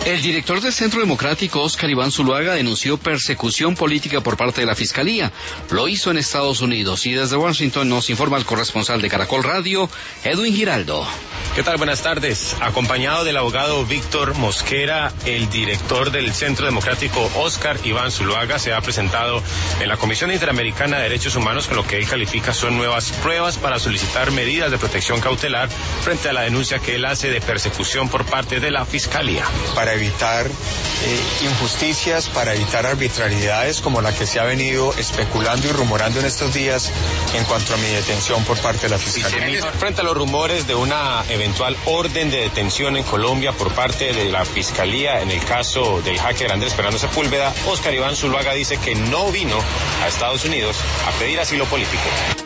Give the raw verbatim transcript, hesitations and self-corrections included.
El director del Centro Democrático, Óscar Iván Zuluaga, denunció persecución política por parte de la Fiscalía. Lo hizo en Estados Unidos y desde Washington nos informa el corresponsal de Caracol Radio, Edwin Giraldo. ¿Qué tal? Buenas tardes. Acompañado del abogado Víctor Mosquera, el director del Centro Democrático, Óscar Iván Zuluaga, se ha presentado en la Comisión Interamericana de Derechos Humanos con lo que él califica son nuevas pruebas para solicitar medidas de protección cautelar frente a la denuncia que él hace de persecución por parte de la Fiscalía. Para evitar eh, injusticias, para evitar arbitrariedades como la que se ha venido especulando y rumorando en estos días en cuanto a mi detención por parte de la Fiscalía. Frente a los rumores de una eventual orden de detención en Colombia por parte de la Fiscalía en el caso del hacker Andrés Fernando Sepúlveda, Óscar Iván Zuluaga dice que no vino a Estados Unidos a pedir asilo político.